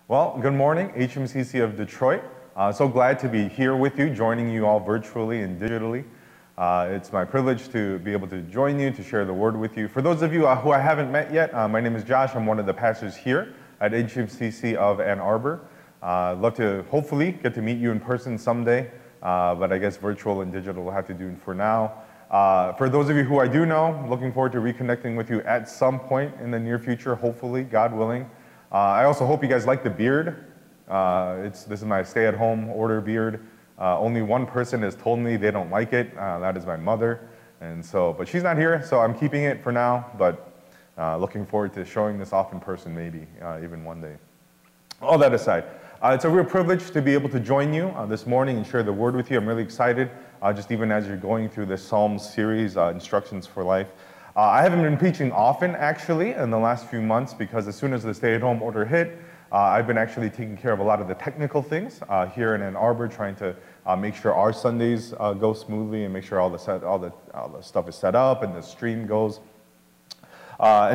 Well, good morning, HMCC of Detroit. So glad to be here with you, joining you all virtually and digitally. It's my privilege to be able to join you, to share the word with you. For those of you who I haven't met yet, my name is Josh. I'm one of the pastors here at HMCC of Ann Arbor. I'd love to hopefully get to meet you in person someday, but I guess virtual and digital will have to do for now. For those of you who I do know, looking forward to reconnecting with you at some point in the near future, hopefully, God willing. I also hope you guys like the beard. This is my stay-at-home order beard. Only one person has told me they don't like it. That is my mother. But she's not here, so I'm keeping it for now. But looking forward to showing this off in person, maybe even one day. All that aside, it's a real privilege to be able to join you this morning and share the word with you. I'm really excited, just even as you're going through this Psalms series, Instructions for Life. I haven't been preaching often, actually, in the last few months because as soon as the stay-at-home order hit, I've been actually taking care of a lot of the technical things here in Ann Arbor, trying to make sure our Sundays go smoothly and make sure all the stuff is set up and the stream goes. I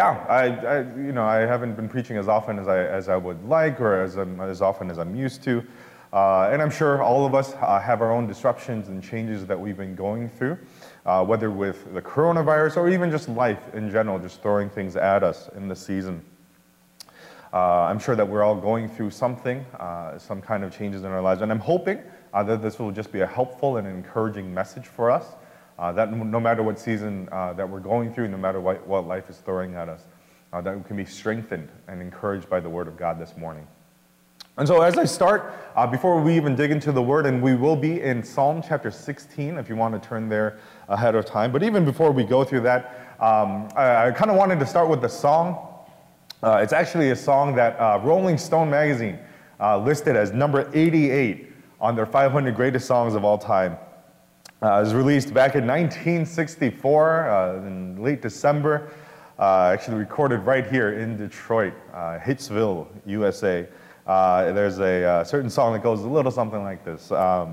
haven't been preaching as often as I would like or as often as I'm used to. And I'm sure all of us have our own disruptions and changes that we've been going through, whether with the coronavirus or even just life in general, just throwing things at us in the season. I'm sure that we're all going through something, some kind of changes in our lives. And I'm hoping that this will just be a helpful and encouraging message for us, that no matter what season that we're going through, no matter what life is throwing at us, that we can be strengthened and encouraged by the Word of God this morning. And so as I start, before we even dig into the Word, and we will be in Psalm chapter 16, if you want to turn there ahead of time. But even before we go through that, I kind of wanted to start with the song. It's actually a song that Rolling Stone magazine listed as number 88 on their 500 greatest songs of all time. It was released back in 1964, in late December, actually recorded right here in Detroit, Hitsville, USA. There's a certain song that goes a little something like this.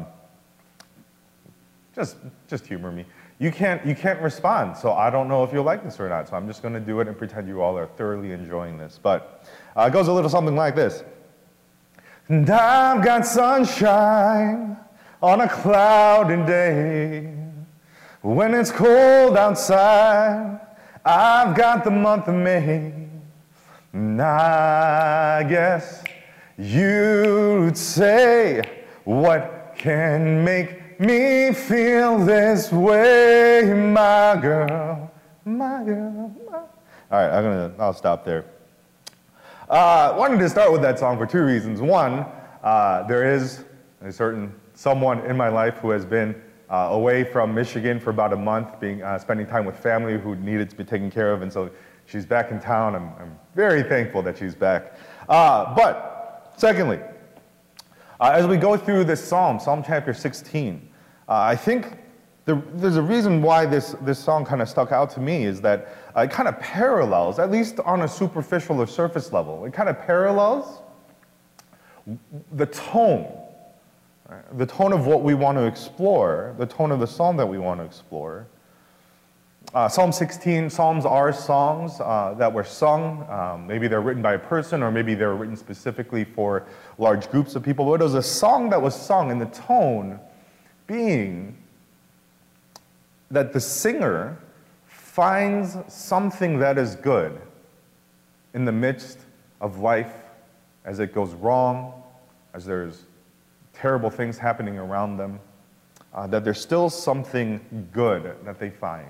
Just humor me. You can't respond, so I don't know if you'll like this or not, so I'm just going to do it and pretend you all are thoroughly enjoying this. But it goes a little something like this. And I've got sunshine on a cloudy day. When it's cold outside, I've got the month of May. And I guess you'd say, what can make me feel this way, my girl, my girl, All right, I'll stop there. Wanted to start with that song for two reasons. One, there is a certain someone in my life who has been away from Michigan for about a month, spending time with family who needed to be taken care of, and so she's back in town. I'm very thankful that she's back. But secondly, as we go through this Psalm chapter 16, I think there's a reason why this song kind of stuck out to me is that it kind of parallels, at least on a superficial or surface level, it kind of parallels the tone of what we want to explore, the tone of the psalm that we want to explore. Psalm 16, Psalms are songs that were sung. Maybe they're written by a person, or maybe they're written specifically for large groups of people. But it was a song that was sung, and the tone being that the singer finds something that is good in the midst of life as it goes wrong, as there's terrible things happening around them, that there's still something good that they find.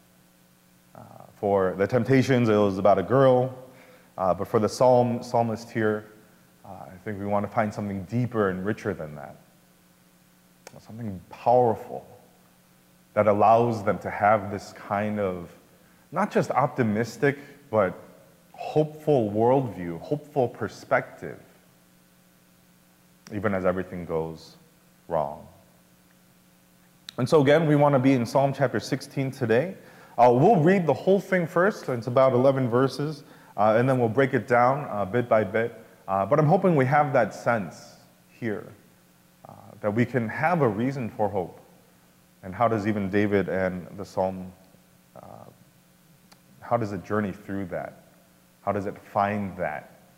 For the Temptations, it was about a girl, but for the psalmist here, I think we want to find something deeper and richer than that. Something powerful that allows them to have this kind of, not just optimistic, but hopeful worldview, hopeful perspective, even as everything goes wrong. And so again, we want to be in Psalm chapter 16 today. We'll read the whole thing first. It's about 11 verses, and then we'll break it down bit by bit. But I'm hoping we have that sense here, that we can have a reason for hope. And how does even David and the psalm, how does it journey through that? How does it find that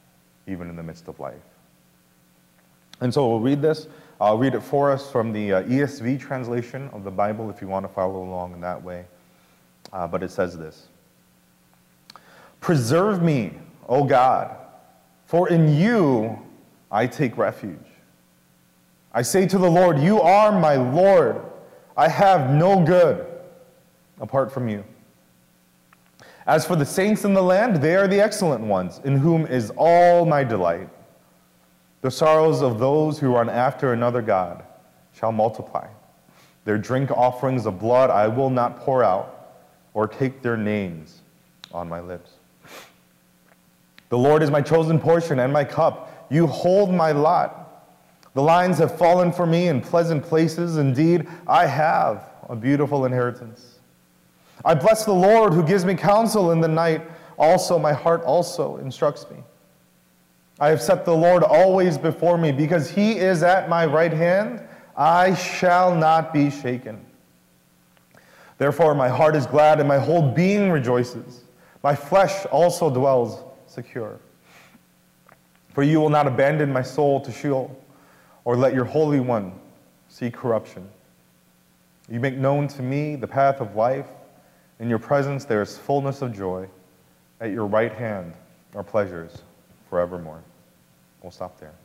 even in the midst of life. And so we'll read this. I'll read it for us from the ESV translation of the Bible if you want to follow along in that way. But it says this: "Preserve me, O God, for in you I take refuge. I say to the Lord, you are my Lord. I have no good apart from you. As for the saints in the land, they are the excellent ones, in whom is all my delight. The sorrows of those who run after another god shall multiply. Their drink offerings of blood I will not pour out, or take their names on my lips. The Lord is my chosen portion and my cup. You hold my lot. The lines have fallen for me in pleasant places. Indeed, I have a beautiful inheritance. I bless the Lord who gives me counsel in the night. Also, my heart also instructs me. I have set the Lord always before me. Because he is at my right hand, I shall not be shaken. Therefore, my heart is glad and my whole being rejoices. My flesh also dwells secure. For you will not abandon my soul to Sheol, or let your Holy One see corruption. You make known to me the path of life. In your presence there is fullness of joy. At your right hand are pleasures forevermore." We'll stop there.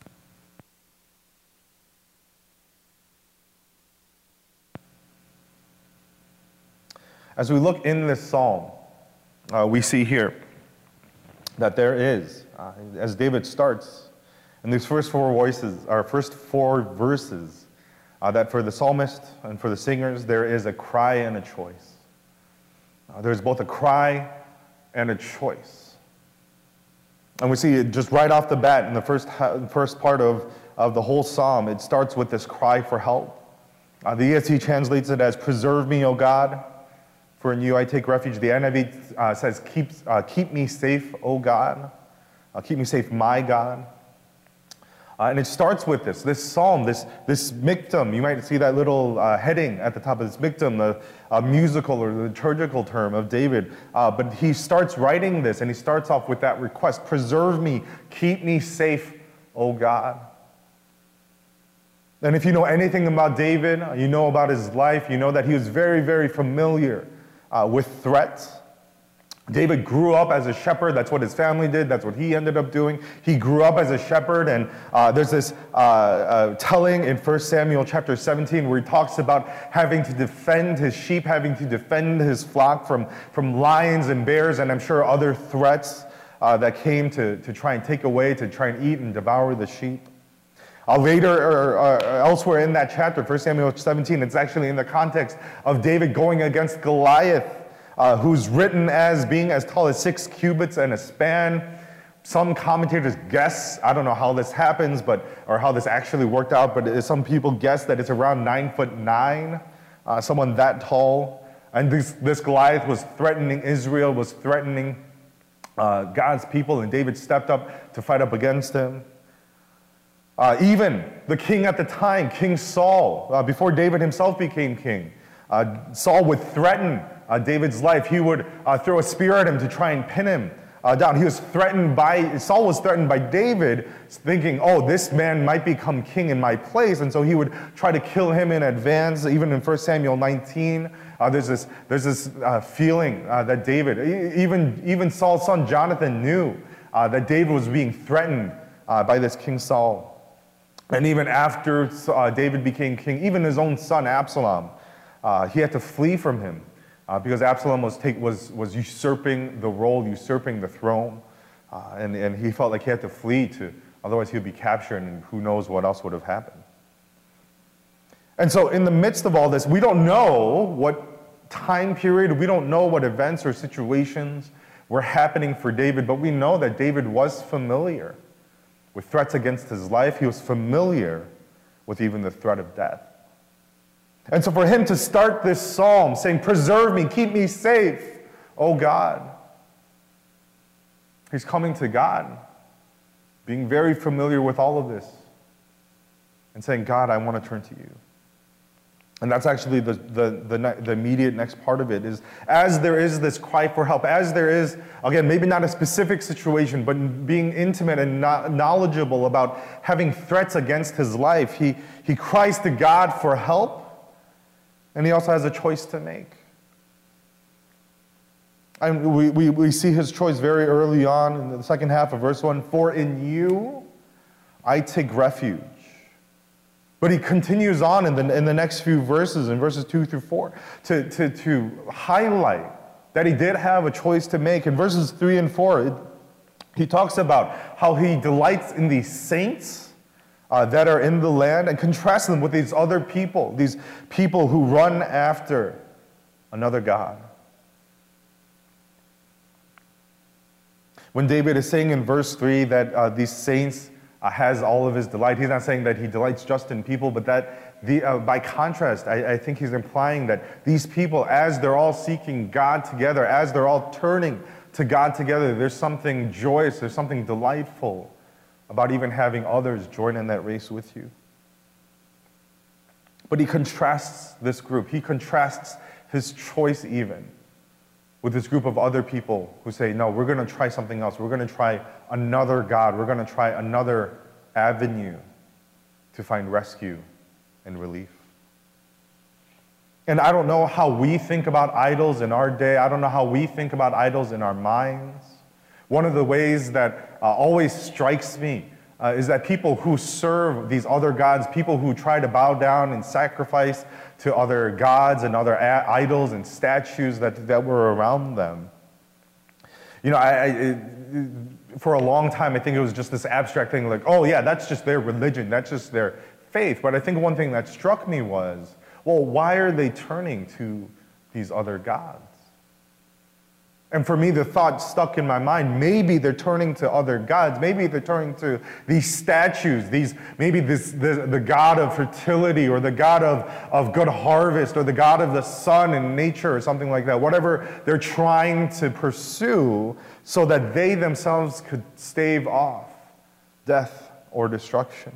As we look in this psalm, we see here that there is, as David starts, in these first four verses, that for the psalmist and for the singers, there is a cry and a choice. There's both a cry and a choice. And we see it just right off the bat in the first part of the whole psalm. It starts with this cry for help. The ESV translates it as, "Preserve me, O God, for in you I take refuge." The NIV says, keep me safe, O God. Keep me safe, my God. And it starts with this psalm, this miktam. You might see that little heading at the top of this miktam, the musical or liturgical term of David. But he starts writing this, and he starts off with that request: "Preserve me, keep me safe, O God." And if you know anything about David, you know about his life, you know that he was very, very familiar with threats. David grew up as a shepherd. That's what his family did. That's what he ended up doing. He grew up as a shepherd, and there's this telling in 1 Samuel chapter 17 where he talks about having to defend his sheep, having to defend his flock from lions and bears, and I'm sure other threats that came to try and take away, to try and eat and devour the sheep. Later, elsewhere in that chapter, 1 Samuel 17, it's actually in the context of David going against Goliath, who's written as being as tall as 6 cubits and a span. Some commentators guess, I don't know how this happens, or how this actually worked out, but some people guess that it's around 9'9", someone that tall. And this Goliath was threatening Israel, was threatening God's people, and David stepped up to fight up against him. Even the king at the time, King Saul, before David himself became king, Saul would threaten David's life. He would throw a spear at him to try and pin him down. Saul was threatened by David, thinking, oh, this man might become king in my place, and so he would try to kill him in advance. Even in 1 Samuel 19, there's this feeling that David, even Saul's son Jonathan knew that David was being threatened by this King Saul. And even after David became king, even his own son Absalom, he had to flee from him. Because Absalom was usurping the role, usurping the throne, and he felt like he had to flee otherwise he would be captured, and who knows what else would have happened. And so in the midst of all this, we don't know what time period, we don't know what events or situations were happening for David, but we know that David was familiar with threats against his life. He was familiar with even the threat of death. And so for him to start this psalm saying, "Preserve me, keep me safe, oh God," he's coming to God, being very familiar with all of this, and saying, "God, I want to turn to you." And that's actually the immediate next part of it is, as there is this cry for help, as there is, again, maybe not a specific situation, but being intimate and knowledgeable about having threats against his life, he cries to God for help, and he also has a choice to make. And we see his choice very early on in the second half of verse 1, "For in you I take refuge." But he continues on in the next few verses, in verses 2 through 4, to highlight that he did have a choice to make. In verses 3 and 4, he talks about how he delights in these saints that are in the land and contrasts them with these other people, these people who run after another god. When David is saying in verse 3 that these saints has all of his delight, he's not saying that he delights just in people, but that by contrast, I think he's implying that these people, as they're all seeking God together, as they're all turning to God together, there's something joyous, there's something delightful about even having others join in that race with you. But he contrasts this group. He contrasts his choice even with this group of other people who say, no, we're going to try something else. We're going to try another God. We're going to try another avenue to find rescue and relief. And I don't know how we think about idols in our day. I don't know how we think about idols in our minds. One of the ways that always strikes me is that people who serve these other gods, people who try to bow down and sacrifice to other gods and other idols and statues that were around them. You know, for a long time, I think it was just this abstract thing like, oh yeah, that's just their religion, that's just their faith. But I think one thing that struck me was, well, why are they turning to these other gods? And for me, the thought stuck in my mind, maybe they're turning to other gods. Maybe they're turning to these statues, maybe the god of fertility, or the god of good harvest, or the god of the sun and nature, or something like that. Whatever they're trying to pursue so that they themselves could stave off death or destruction.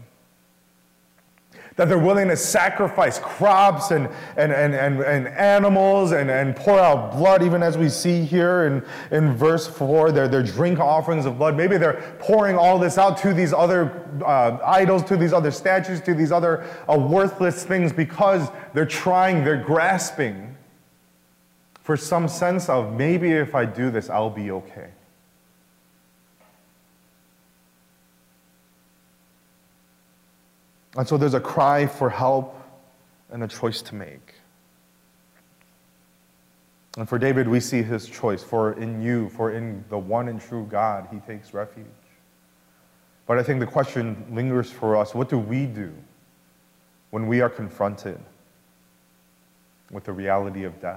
That they're willing to sacrifice crops and animals and pour out blood, even as we see here in verse 4, their drink offerings of blood. Maybe they're pouring all this out to these other idols, to these other statues, to these other worthless things, because they're grasping for some sense of, maybe if I do this, I'll be okay. And so there's a cry for help and a choice to make. And for David, we see his choice. For in the one and true God, he takes refuge. But I think the question lingers for us, what do we do when we are confronted with the reality of death?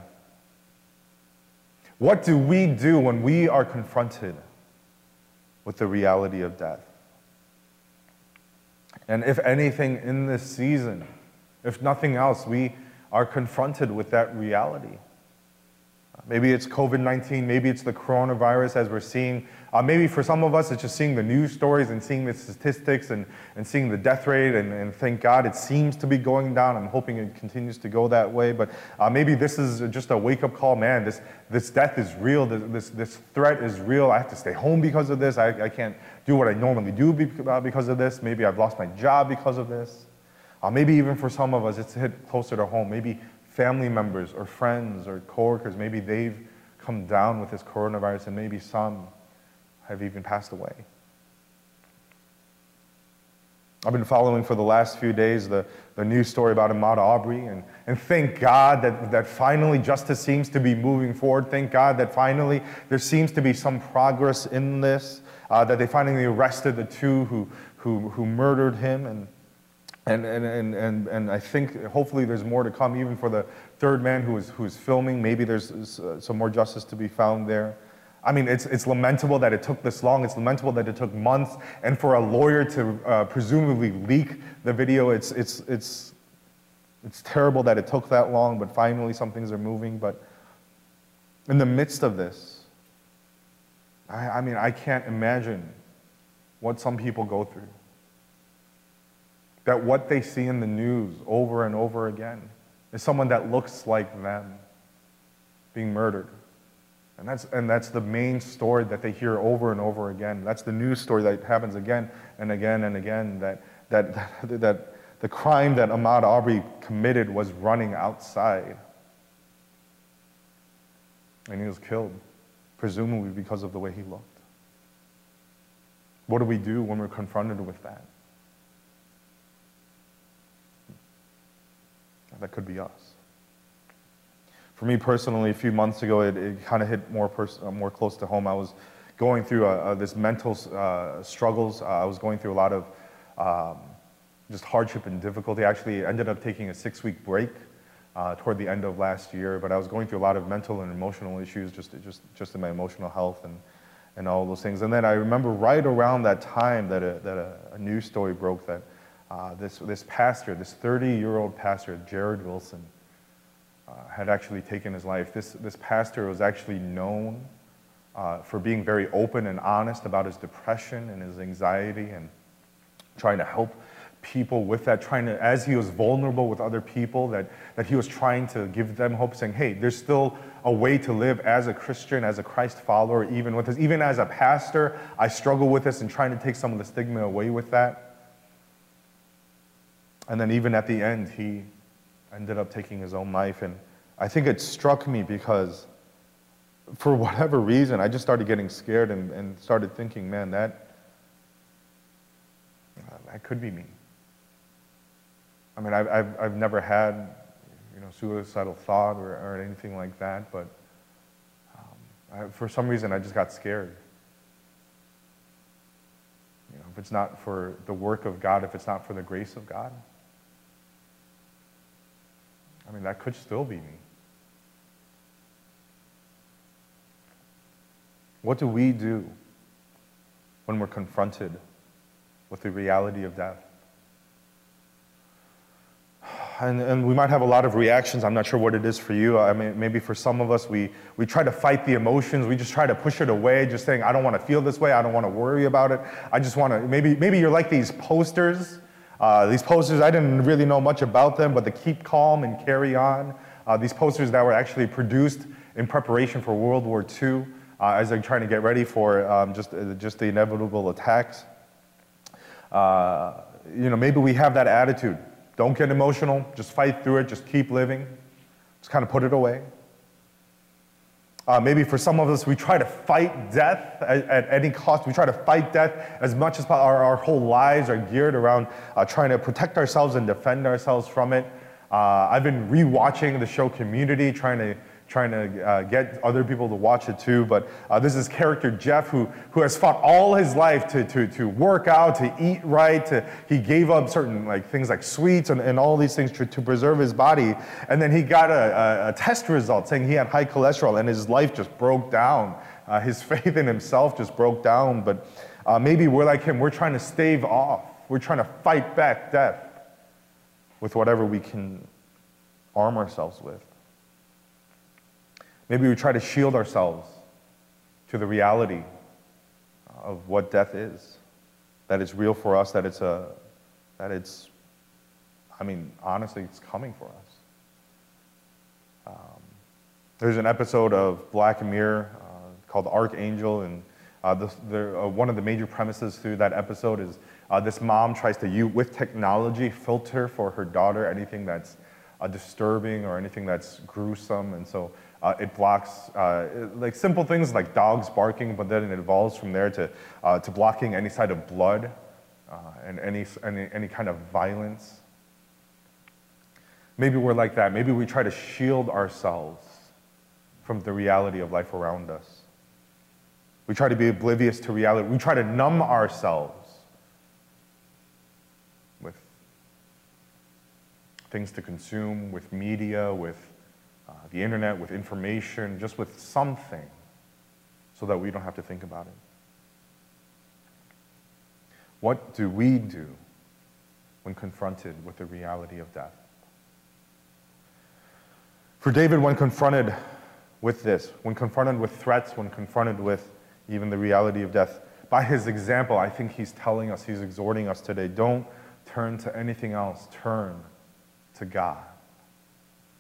What do we do when we are confronted with the reality of death? And if anything in this season, if nothing else, we are confronted with that reality. Maybe it's COVID-19, maybe it's the coronavirus as we're seeing. Maybe for some of us, it's just seeing the news stories and seeing the statistics and seeing the death rate, and thank God it seems to be going down. I'm hoping it continues to go that way. But maybe this is just a wake-up call. Man, this death is real. This threat is real. I have to stay home because of this. I can't do what I normally do because of this. Maybe I've lost my job because of this. Maybe even for some of us, it's hit closer to home. Maybe family members or friends or coworkers, maybe they've come down with this coronavirus, and maybe some have even passed away. I've been following for the last few days the news story about Ahmaud Arbery, and thank God that finally justice seems to be moving forward. Thank God that finally there seems to be some progress in this, that they finally arrested the two who murdered him, and I think hopefully there's more to come, even for the third man who is filming. Maybe there's some more justice to be found there. I mean, it's lamentable that it took this long. It's lamentable that it took months, and for a lawyer to presumably leak the video, it's terrible that it took that long. But finally, some things are moving. But in the midst of this, I mean, I can't imagine what some people go through. That what they see in the news over and over again is someone that looks like them being murdered. And that's the main story that they hear over and over again. That's the news story that happens again and again and again, that the crime that Ahmaud Arbery committed was running outside. And he was killed, presumably because of the way he looked. What do we do when we're confronted with that? That could be us. For me personally, a few months ago, it kind of hit more close to home. I was going through this mental struggles. I was going through a lot of just hardship and difficulty. I actually ended up taking a 6-week break toward the end of last year, but I was going through a lot of mental and emotional issues just in my emotional health and all those things. And then I remember right around that time that a news story broke that this pastor, this 30-year-old pastor, Jared Wilson, had actually taken his life. This pastor was actually known for being very open and honest about his depression and his anxiety and trying to help people with that, as he was vulnerable with other people, that he was trying to give them hope, saying, hey, there's still a way to live as a Christian, as a Christ follower, even with this. Even as a pastor, I struggle with this and trying to take some of the stigma away with that. And then even at the end, he ended up taking his own life. And I think it struck me because for whatever reason, I just started getting scared and started thinking, man, that could be me. I mean, I've never had, suicidal thought or anything like that, but for some reason I just got scared. If it's not for the work of God, if it's not for the grace of God, I mean, that could still be me. What do we do when we're confronted with the reality of death? And we might have a lot of reactions. I'm not sure what it is for you. I mean, maybe for some of us, we try to fight the emotions. We just try to push it away, just saying, I don't want to feel this way. I don't want to worry about it. I just want to, maybe you're like these posters. These posters, I didn't really know much about them, but the Keep Calm and Carry On. These posters that were actually produced in preparation for World War II as they're trying to get ready for just the inevitable attacks. Maybe we have that attitude. Don't get emotional, just fight through it, just keep living. Just kind of put it away. Maybe for some of us, we try to fight death at any cost. We try to fight death as much as possible. Our whole lives are geared around trying to protect ourselves and defend ourselves from it. I've been rewatching the show Community, trying to get other people to watch it too. But this is character Jeff, who has fought all his life to work out, to eat right. He gave up certain things like sweets and all these things to preserve his body. And then he got a test result saying he had high cholesterol, and his life just broke down. His faith in himself just broke down. But maybe we're like him. We're trying to stave off. We're trying to fight back death with whatever we can arm ourselves with. Maybe we try to shield ourselves to the reality of what death is, that it's real for us, honestly, it's coming for us. There's an episode of Black Mirror called Archangel, and one of the major premises through that episode is this mom tries to, with technology, filter for her daughter anything that's disturbing or anything that's gruesome, and so it blocks simple things like dogs barking, but then it evolves from there to blocking any side of blood and any kind of violence. Maybe we're like that. Maybe we try to shield ourselves from the reality of life around us. We try to be oblivious to reality. We try to numb ourselves with things to consume, with media, with the internet, with information, just with something, so that we don't have to think about it. What do we do when confronted with the reality of death? For David, when confronted with this, when confronted with threats, when confronted with even the reality of death, by his example, I think he's telling us, he's exhorting us today, don't turn to anything else, turn to God.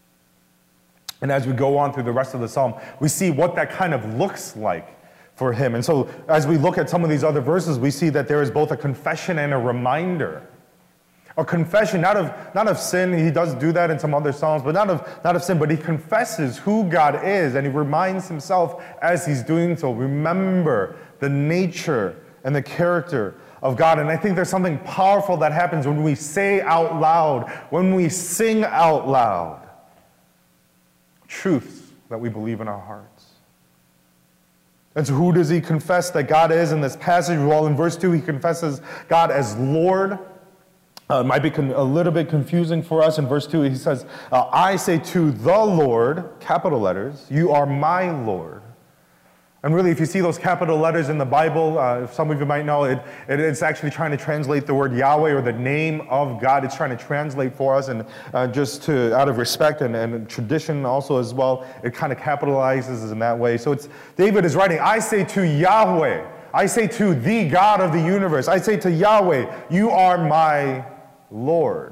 And as we go on through the rest of the psalm, we see what that kind of looks like for him. And so as we look at some of these other verses, we see that there is both a confession and a reminder. A confession, not of sin. He does do that in some other psalms, but not of sin, but he confesses who God is, and he reminds himself as he's doing so. Remember the nature and the character of God. And I think there's something powerful that happens when we say out loud, when we sing out loud, truths that we believe in our hearts. And so who does he confess that God is in this passage? Well, in verse 2, he confesses God as Lord. It might be a little bit confusing for us. In verse 2, he says, I say to the Lord, capital letters, you are my Lord. And really, if you see those capital letters in the Bible, some of you might know, it's actually trying to translate the word Yahweh, or the name of God. It's trying to translate for us, and just out of respect and tradition also as well, it kind of capitalizes in that way. So David is writing, I say to Yahweh, I say to the God of the universe, I say to Yahweh, you are my Lord,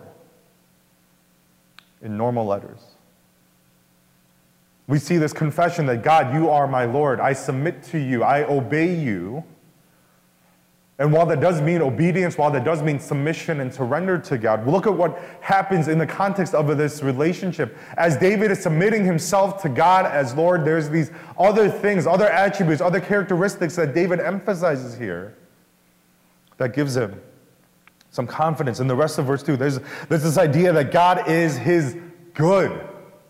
in normal letters. We see this confession that God, you are my Lord. I submit to you. I obey you. And while that does mean obedience, while that does mean submission and surrender to God, look at what happens in the context of this relationship. As David is submitting himself to God as Lord, there's these other things, other attributes, other characteristics that David emphasizes here that gives him some confidence. In the rest of verse 2, there's this idea that God is his good.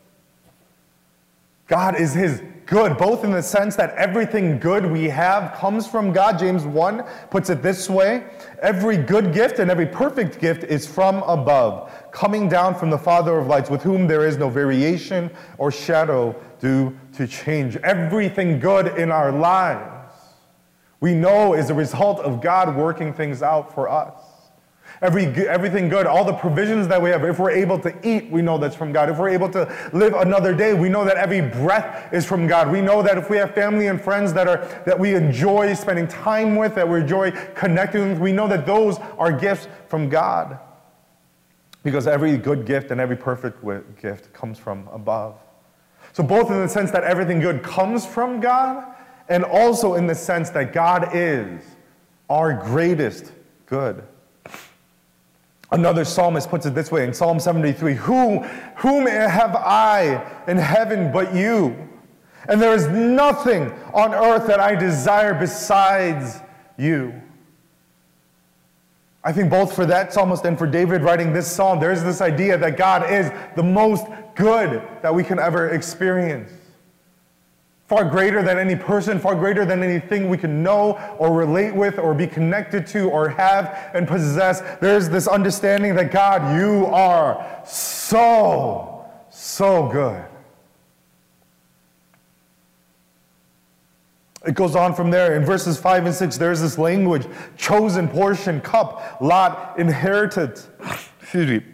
God is his good, both in the sense that everything good we have comes from God. James 1 puts it this way: every good gift and every perfect gift is from above, coming down from the Father of lights, with whom there is no variation or shadow due to change. Everything good in our lives, we know, is a result of God working things out for us. Everything good, all the provisions that we have, if we're able to eat, we know that's from God. If we're able to live another day, we know that every breath is from God. We know that if we have family and friends that we enjoy spending time with, that we enjoy connecting with, we know that those are gifts from God. Because every good gift and every perfect gift comes from above. So both in the sense that everything good comes from God, and also in the sense that God is our greatest good. Another psalmist puts it this way in Psalm 73, whom have I in heaven but you? And there is nothing on earth that I desire besides you. I think both for that psalmist and for David writing this psalm, there's this idea that God is the most good that we can ever experience. Far greater than any person, far greater than anything we can know or relate with or be connected to or have and possess. There's this understanding that God, you are so, so good. It goes on from there. In verses 5 and 6, there's this language: chosen portion, cup, lot, inheritance. Excuse me.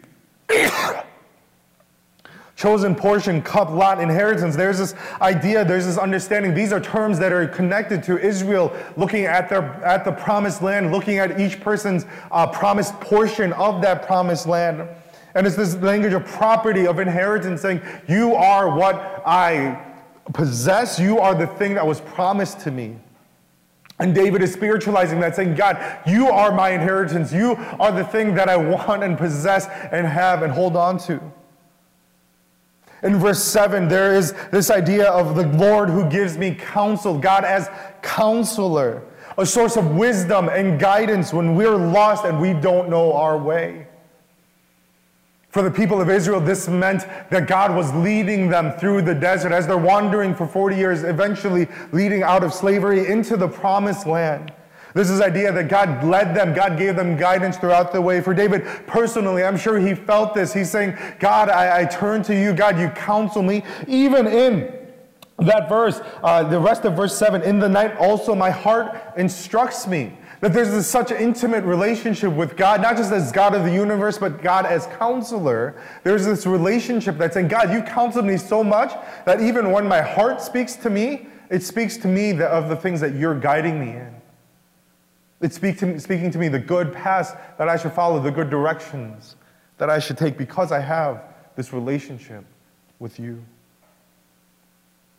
Chosen portion, cup, lot, inheritance. There's this idea, there's this understanding. These are terms that are connected to Israel, looking at the promised land, looking at each person's promised portion of that promised land. And it's this language of property, of inheritance, saying, you are what I possess. You are the thing that was promised to me. And David is spiritualizing that, saying, God, you are my inheritance. You are the thing that I want and possess and have and hold on to. In verse 7, there is this idea of the Lord who gives me counsel, God as counselor, a source of wisdom and guidance when we're lost and we don't know our way. For the people of Israel, this meant that God was leading them through the desert as they're wandering for 40 years, eventually leading out of slavery into the promised land. There's this idea that God led them, God gave them guidance throughout the way. For David personally, I'm sure he felt this. He's saying, God, I turn to you. God, you counsel me. Even in that verse, the rest of verse 7, in the night also my heart instructs me. That there's such an intimate relationship with God, not just as God of the universe, but God as counselor. There's this relationship that's saying, God, you counsel me so much that even when my heart speaks to me, it speaks to me of the things that you're guiding me in. It's speaking to me the good paths that I should follow, the good directions that I should take, because I have this relationship with you.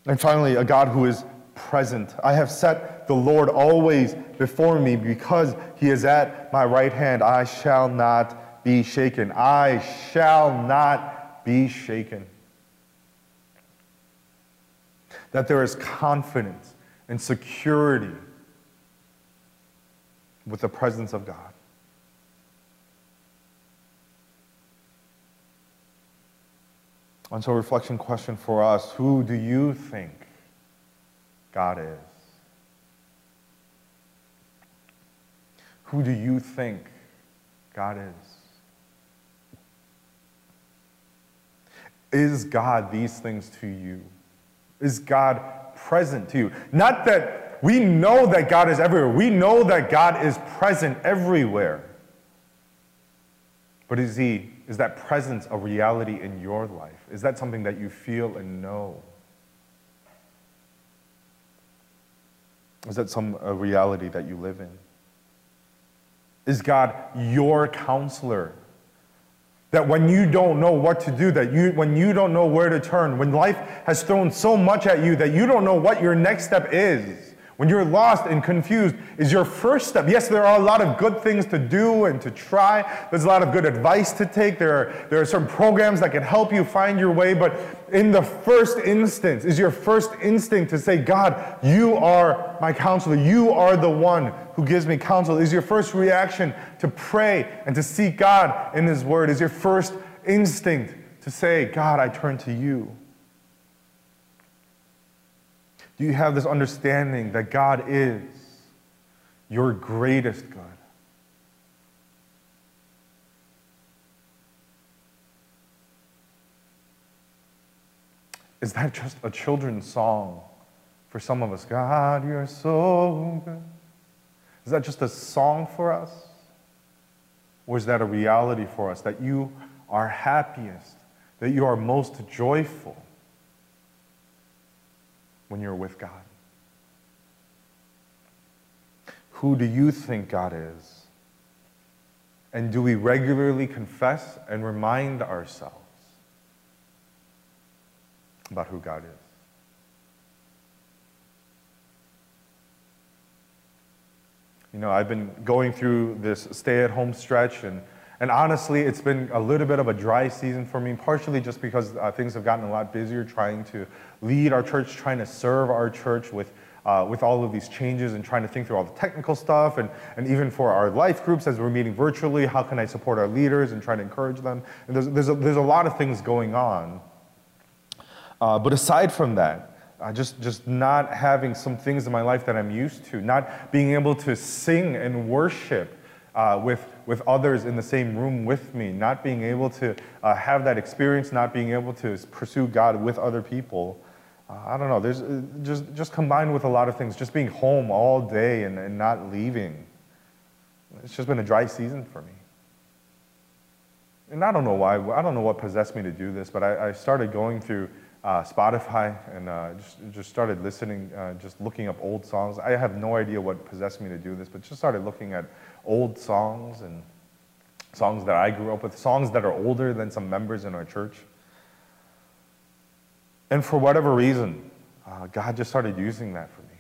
And finally, a God who is present. I have set the Lord always before me because he is at my right hand. I shall not be shaken. I shall not be shaken. That there is confidence and security with the presence of God. And so, reflection question for us: who do you think God is? Who do you think God is? Is God these things to you? Is God present to you? Not that we know that God is everywhere. We know that God is present everywhere. But is that presence a reality in your life? Is that something that you feel and know? Is that a reality that you live in? Is God your counselor? That when you don't know what to do, when you don't know where to turn, when life has thrown so much at you that you don't know what your next step is, when you're lost and confused, is your first step. Yes, there are a lot of good things to do and to try. There's a lot of good advice to take. There are certain programs that can help you find your way. But in the first instance, is your first instinct to say, God, you are my counselor. You are the one who gives me counsel. Is your first reaction to pray and to seek God in his word? Is your first instinct to say, God, I turn to you? Do you have this understanding that God is your greatest good? Is that just a children's song for some of us? God, you're so good. Is that just a song for us? Or is that a reality for us, that you are happiest, that you are most joyful when you're with God? Who do you think God is? And do we regularly confess and remind ourselves about who God is? You know, I've been going through this stay-at-home stretch, and honestly, it's been a little bit of a dry season for me, partially just because things have gotten a lot busier trying to lead our church, trying to serve our church with all of these changes and trying to think through all the technical stuff, and even for our life groups as we're meeting virtually, how can I support our leaders and try to encourage them? And there's a lot of things going on. But aside from that, just not having some things in my life that I'm used to, not being able to sing and worship with others in the same room with me, not being able to have that experience, not being able to pursue God with other people. I don't know, there's just combined with a lot of things, just being home all day and not leaving. It's just been a dry season for me. And I don't know why, I don't know what possessed me to do this, but I started going through Spotify and just started listening, just looking up old songs. I have no idea what possessed me to do this, but just started looking at old songs and songs that I grew up with, songs that are older than some members in our church. And for whatever reason, God just started using that for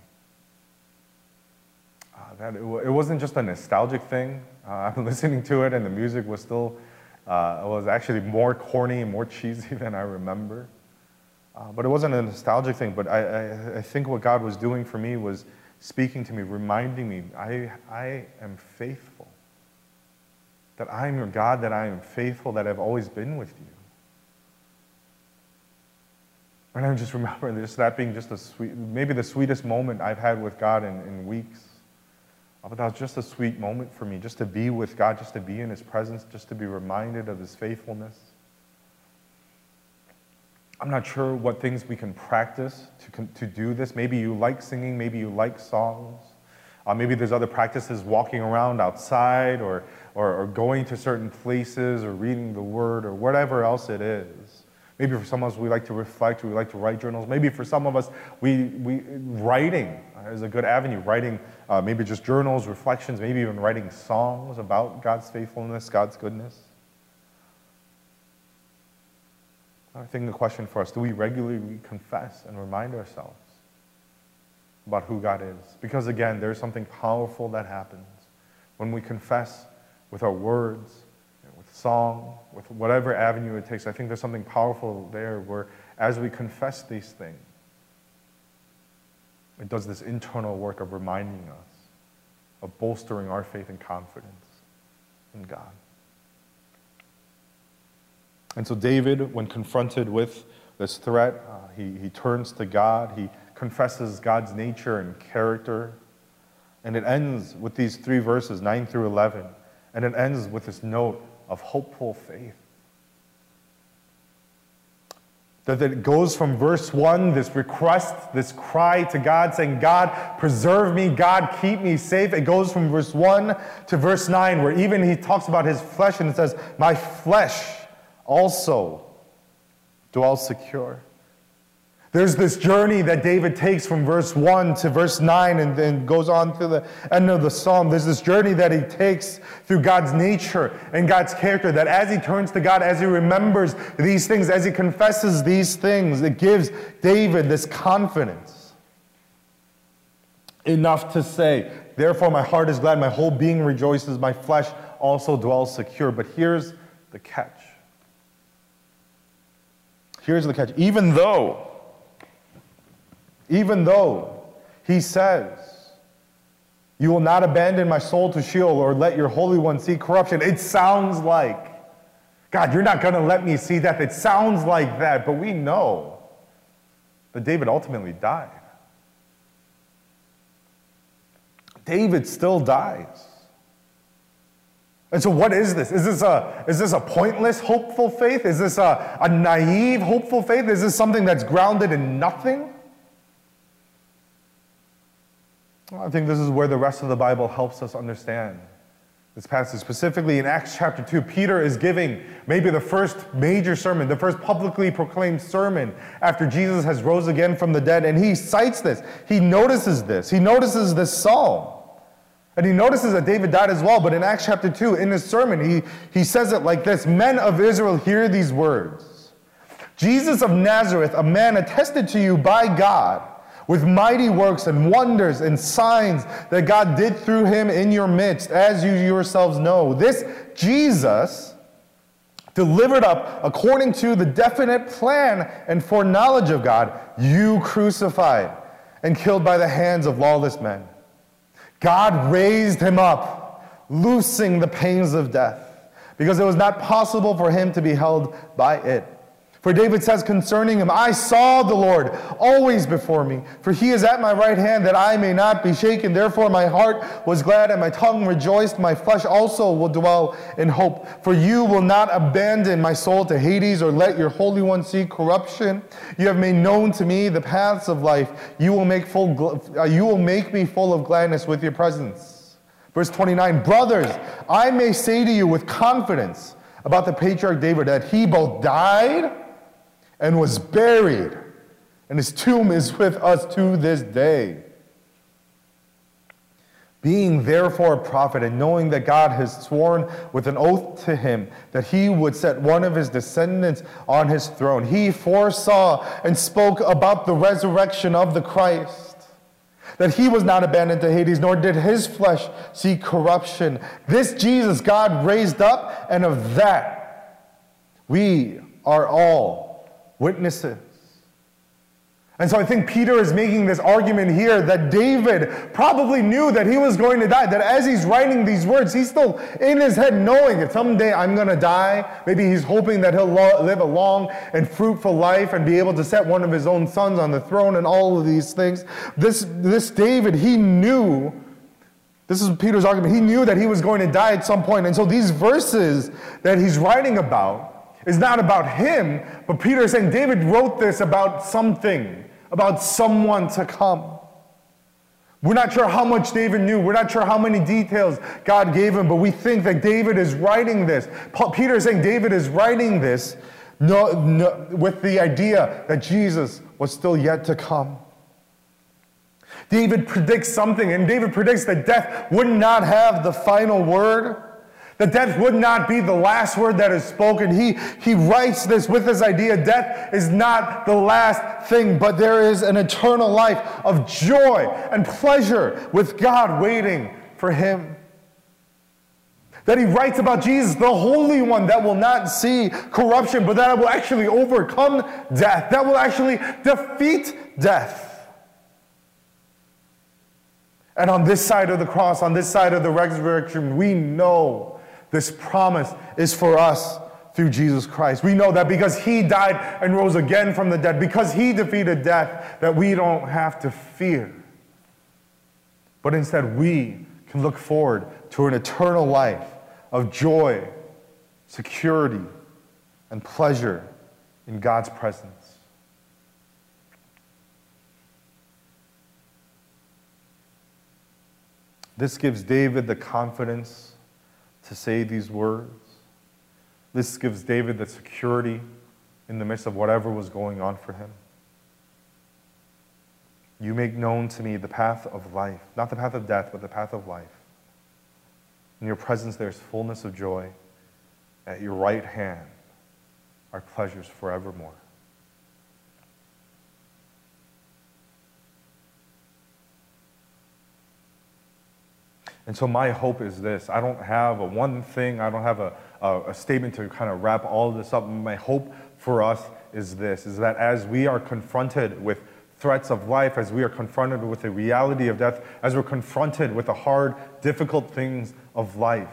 me. It wasn't just a nostalgic thing. I'm listening to it and the music was still, was actually more corny and more cheesy than I remember. But it wasn't a nostalgic thing, but I think what God was doing for me was speaking to me, reminding me, I am faithful. That I am your God, that I am faithful, that I've always been with you. And I just remember that being just maybe the sweetest moment I've had with God in weeks. But that was just a sweet moment for me, just to be with God, just to be in his presence, just to be reminded of his faithfulness. I'm not sure what things we can practice to do this. Maybe you like singing, maybe you like songs. Maybe there's other practices, walking around outside or going to certain places or reading the word or whatever else it is. Maybe for some of us, we like to reflect, we like to write journals. Maybe for some of us, writing is a good avenue. Writing maybe just journals, reflections, maybe even writing songs about God's faithfulness, God's goodness. I think the question for us, do we regularly confess and remind ourselves about who God is? Because again, there's something powerful that happens when we confess with our words, with song, with whatever avenue it takes. I think there's something powerful there where as we confess these things, it does this internal work of reminding us, of bolstering our faith and confidence in God. And so David, when confronted with this threat, he turns to God. He confesses God's nature and character. And it ends with these 3 verses, 9 through 11. And it ends with this note of hopeful faith. That it goes from verse 1, this request, this cry to God, saying, God, preserve me, God, keep me safe. It goes from verse 1 to verse 9, where even he talks about his flesh, and it says, my flesh also dwells secure. There's this journey that David takes from verse 1 to verse 9 and then goes on to the end of the psalm. There's this journey that he takes through God's nature and God's character, that as he turns to God, as he remembers these things, as he confesses these things, it gives David this confidence enough to say, therefore my heart is glad, my whole being rejoices, my flesh also dwells secure. But here's the catch. Here's the catch. Even though he says, you will not abandon my soul to Sheol or let your Holy One see corruption. It sounds like, God, you're not going to let me see death. It sounds like that, but we know that David ultimately died. David still dies. And so what is this? Is this a pointless, hopeful faith? Is this a naive, hopeful faith? Is this something that's grounded in nothing? Well, I think this is where the rest of the Bible helps us understand this passage. Specifically in Acts chapter 2, Peter is giving maybe the first major sermon, the first publicly proclaimed sermon after Jesus has rose again from the dead. And he cites this. He notices this. He notices this psalm. And he notices that David died as well. But in Acts chapter 2, in his sermon, he says it like this. Men of Israel, hear these words. Jesus of Nazareth, a man attested to you by God, with mighty works and wonders and signs that God did through him in your midst, as you yourselves know. This Jesus, delivered up according to the definite plan and foreknowledge of God, you crucified and killed by the hands of lawless men. God raised him up, loosing the pains of death, because it was not possible for him to be held by it. For David says concerning him, I saw the Lord always before me, for he is at my right hand that I may not be shaken. Therefore my heart was glad and my tongue rejoiced. My flesh also will dwell in hope. For you will not abandon my soul to Hades or let your Holy One see corruption. You have made known to me the paths of life. You will make me full of gladness with your presence. Verse 29, brothers, I may say to you with confidence about the patriarch David that he both died and was buried, and his tomb is with us to this day. Being therefore a prophet, and knowing that God has sworn with an oath to him that he would set one of his descendants on his throne, he foresaw and spoke about the resurrection of the Christ, that he was not abandoned to Hades, nor did his flesh see corruption. This Jesus God raised up, and of that we are all witnesses. And so I think Peter is making this argument here that David probably knew that he was going to die, that as he's writing these words, he's still in his head knowing that someday I'm going to die. Maybe he's hoping that he'll live a long and fruitful life and be able to set one of his own sons on the throne and all of these things. This David, he knew, this is Peter's argument, he knew that he was going to die at some point. And so these verses that he's writing about is not about him, but Peter is saying David wrote this about something, about someone to come. We're not sure how much David knew. We're not sure how many details God gave him, but we think that David is writing this. Peter is saying David is writing this with the idea that Jesus was still yet to come. David predicts something, and David predicts that death would not have the final word. That death would not be the last word that is spoken. He writes this with this idea: death is not the last thing, but there is an eternal life of joy and pleasure with God waiting for him. That he writes about Jesus, the Holy One, that will not see corruption, but that will actually overcome death, that will actually defeat death. And on this side of the cross, on this side of the resurrection, we know this promise is for us through Jesus Christ. We know that because he died and rose again from the dead, because he defeated death, that we don't have to fear. But instead, we can look forward to an eternal life of joy, security, and pleasure in God's presence. This gives David the confidence to say these words. This gives David the security in the midst of whatever was going on for him. You make known to me the path of life, not the path of death, but the path of life. In your presence there is fullness of joy. At your right hand are pleasures forevermore. And so my hope is this. I don't have a one thing. I don't have a statement to kind of wrap all of this up. My hope for us is this, is that as we are confronted with threats of life, as we are confronted with the reality of death, as we're confronted with the hard, difficult things of life,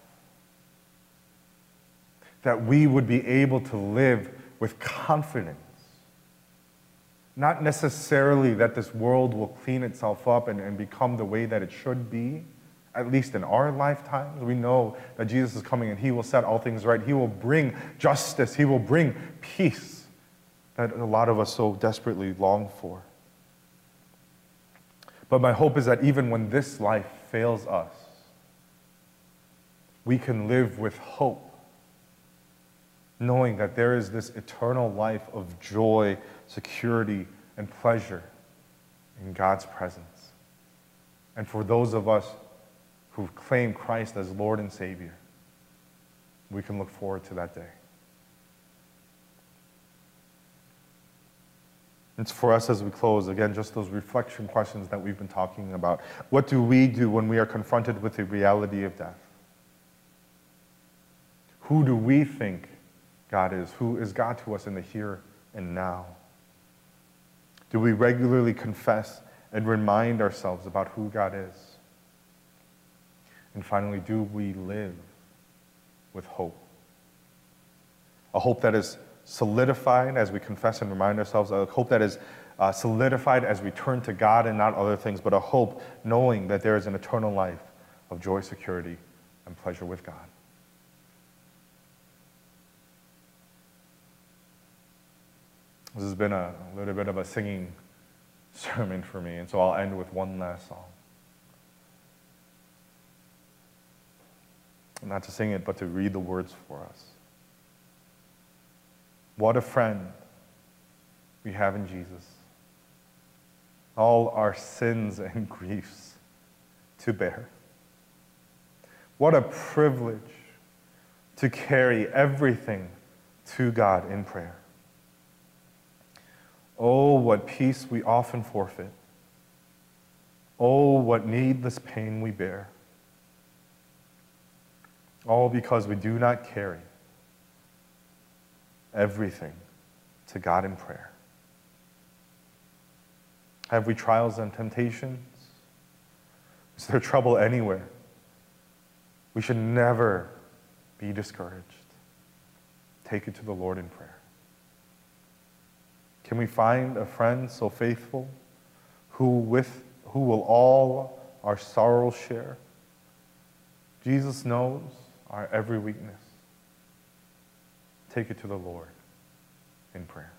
that we would be able to live with confidence. Not necessarily that this world will clean itself up and become the way that it should be, at least in our lifetimes. We know that Jesus is coming and he will set all things right. He will bring justice. He will bring peace that a lot of us so desperately long for. But my hope is that even when this life fails us, we can live with hope, knowing that there is this eternal life of joy, security, and pleasure in God's presence. And for those of us who claim Christ as Lord and Savior, we can look forward to that day. It's for us as we close, again, just those reflection questions that we've been talking about. What do we do when we are confronted with the reality of death? Who do we think God is? Who is God to us in the here and now? Do we regularly confess and remind ourselves about who God is? And finally, do we live with hope? A hope that is solidified as we confess and remind ourselves, a hope that is solidified as we turn to God and not other things, but a hope knowing that there is an eternal life of joy, security, and pleasure with God. This has been a little bit of a singing sermon for me, and so I'll end with one last song. Not to sing it, but to read the words for us. What a friend we have in Jesus. All our sins and griefs to bear. What a privilege to carry everything to God in prayer. Oh, what peace we often forfeit. Oh, what needless pain we bear. All because we do not carry everything to God in prayer. Have we trials and temptations? Is there trouble anywhere? We should never be discouraged. Take it to the Lord in prayer. Can we find a friend so faithful who will all our sorrows share? Jesus knows our every weakness. Take it to the Lord in prayer.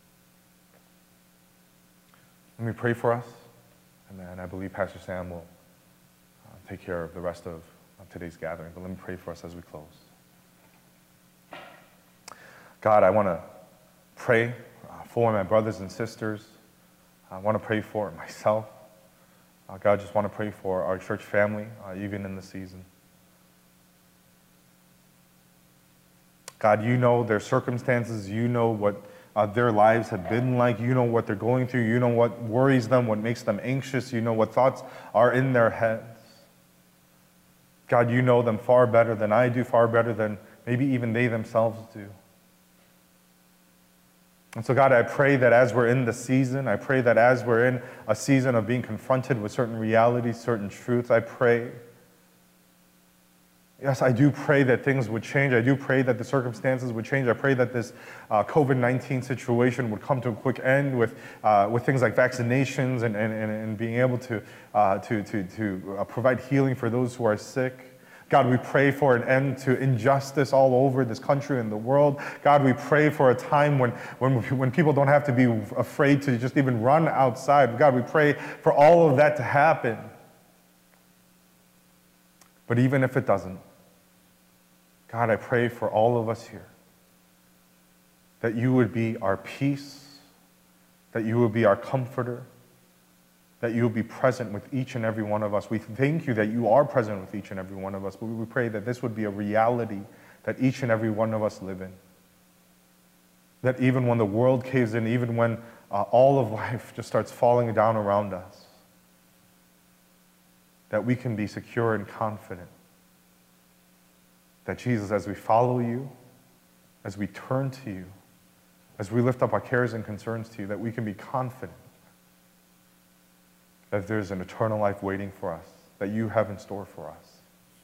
Let me pray for us, and then I believe Pastor Sam will take care of the rest of today's gathering. But let me pray for us as we close. God, I want to pray for my brothers and sisters. I want to pray for myself. God, I just want to pray for our church family, even in this season. God, you know their circumstances. You know what their lives have been like. You know what they're going through. You know what worries them, what makes them anxious. You know what thoughts are in their heads. God, you know them far better than I do, far better than maybe even they themselves do. And so, God, I pray that as we're in the season, I pray that as we're in a season of being confronted with certain realities, certain truths, I pray, yes, I do pray that things would change. I do pray that the circumstances would change. I pray that this COVID-19 situation would come to a quick end with things like vaccinations and being able to provide healing for those who are sick. God, we pray for an end to injustice all over this country and the world. God, we pray for a time when people don't have to be afraid to just even run outside. God, we pray for all of that to happen. But even if it doesn't, God, I pray for all of us here that you would be our peace, that you would be our comforter, that you will be present with each and every one of us. We thank you that you are present with each and every one of us, but we pray that this would be a reality that each and every one of us live in. That even when the world caves in, even when all of life just starts falling down around us, that we can be secure and confident that Jesus, as we follow you, as we turn to you, as we lift up our cares and concerns to you, that we can be confident that there's an eternal life waiting for us, that you have in store for us.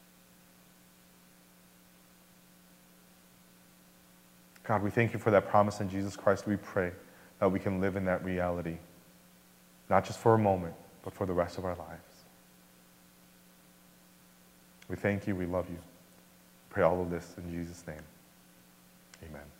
God, we thank you for that promise in Jesus Christ. We pray that we can live in that reality, not just for a moment, but for the rest of our lives. We thank you. We love you. We pray all of this in Jesus' name. Amen.